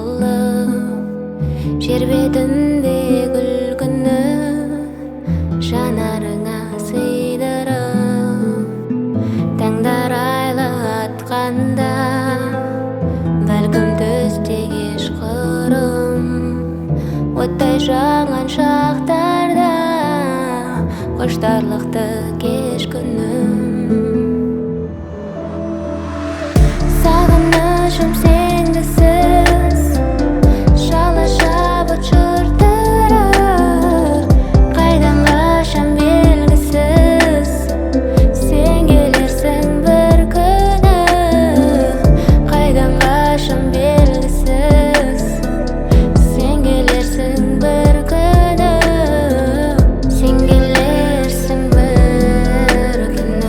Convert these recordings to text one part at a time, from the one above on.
қылып жер бетінде күлкіні жанарыңа сыйдырып таңдар айлы атқанда бәлкім түсте кешқұрым оттай жанған шақтарда құштарлықты кеш күнім сағынышым сенгісіз шала шабыт жыртырып қайдан қашам белгісіз сен келерсің бір күні қайдан қашам белгісіз сен келерсің бір күні сен келерсің бір күні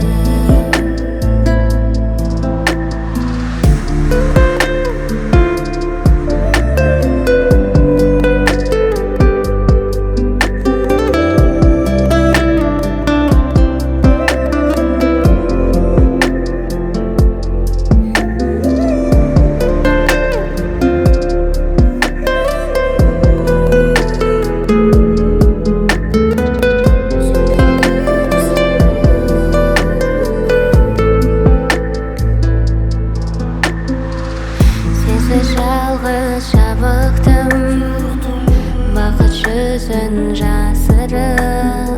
Сенсіз жалғыз жабықтым бақыт жүзін жасырып